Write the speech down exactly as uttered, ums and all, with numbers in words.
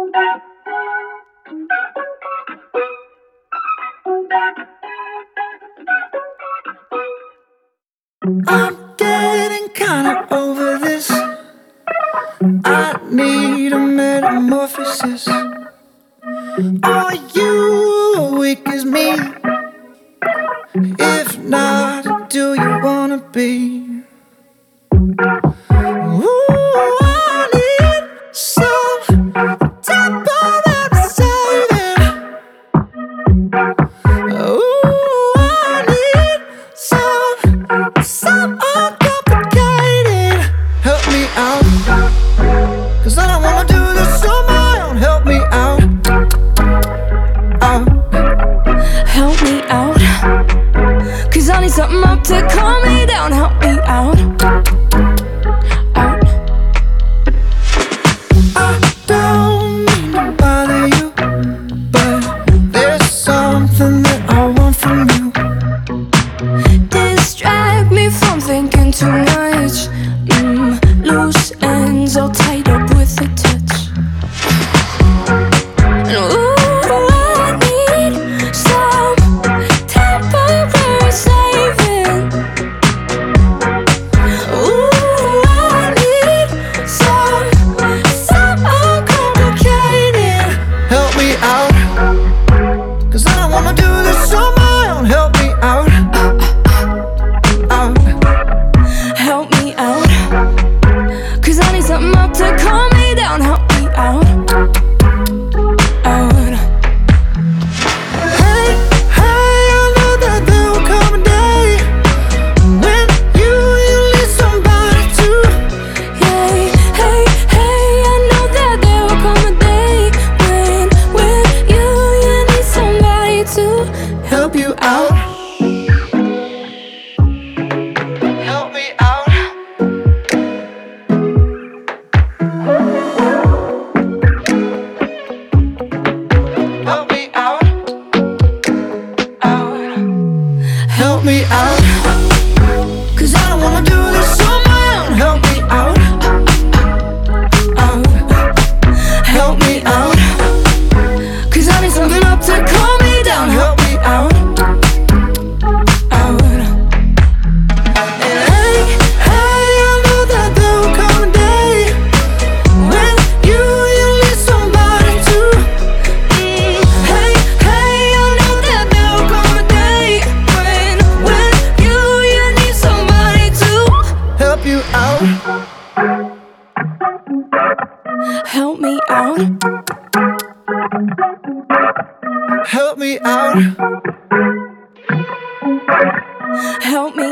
I'm getting kinda over this. I need a metamorphosis. Are you awake as me? If not, do you wanna be? Ooh, I need some temporary saving. Ooh, I need some, some uncomplicated. Help me out, 'cause I don't wanna do this on my own. Help me out, out. Help me out, 'cause I need something up to calm me down. Help me out, out. I don't mean to bother you, but there's something that I want from you. Distract me from thinking too much. mm, Loose ends all tied up with a touch. And ooh, I need some temporary saving. Ooh, I need some, some uncomplicated. Help me out, 'cause I don't wanna do this on my own. Help me out, out. Help me out, 'cause I need something up to calm me down. Help me out, out. Hey, hey, I know that there will come a day when you, you need somebody to. Hey, hey, hey, I know that there will come a day when, when you, you need somebody to Help you out, help me out. Help me out, out. help me out, 'cause I don't wanna do this on my own. Help me out, out. Help me out, 'Cause I need something up to calm me down. help me out, out. and hey, hey, I know that there will come a day when you, you need somebody to. Mm, hey, hey, I know that there will come a day when, when you, you need somebody to Help you out, help me out, help me out. help me